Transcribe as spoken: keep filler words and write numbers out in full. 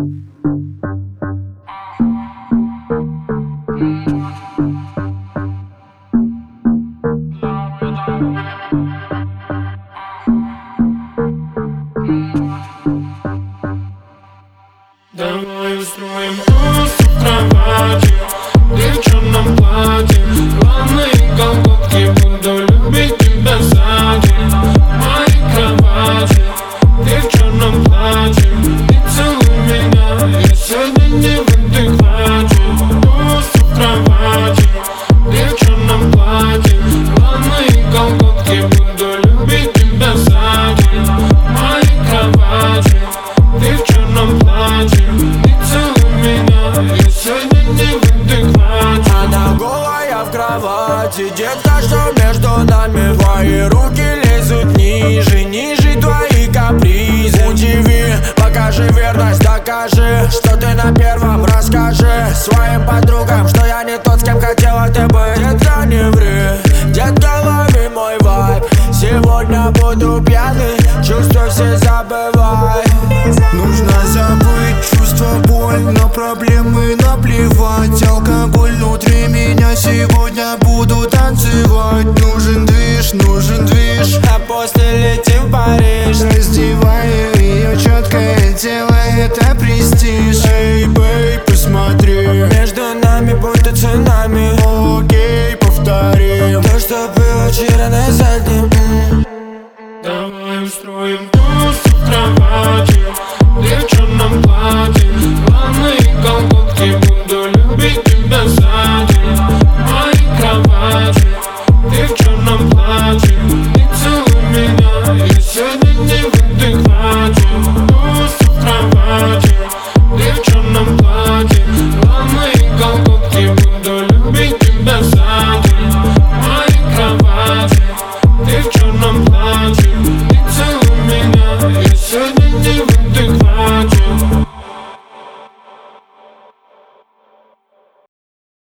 Давай устроим ус в кровати, ты в черном платье, главные колготки, буду любить тебя сзади. В моей кровати, ты в черном платье, и целуй меня, я сегодня не в адеквате. Ус в кровати, ты в черном платье, главные колготки, буду любить тебя сзади. В моей кровати, ты в черном платье, и целуй меня, я сегодня не в адеквате. Она голая в кровати, детка, что между нами? Твои руки лезут ниже, ниже твои капризы. Удиви, покажи верность, докажи, что ты на первом. Расскажи своим подругам, что я не тот, с кем хотела ты быть. Детка, не ври, детка, лови мой вайб. Сегодня буду пьяный, чувства все забывай. Нужно забыть чувство, боль, на проблемы наплевать. Алкоголь внутри меня, сегодня буду танцевать. Нужен движ, нужен движ, а после летим в Париж. раздеваю ее четкое тело, это престиж. Эй, бэй, посмотри, Между нами будто цунами. окей, повтори. То, что было вчера на заднем,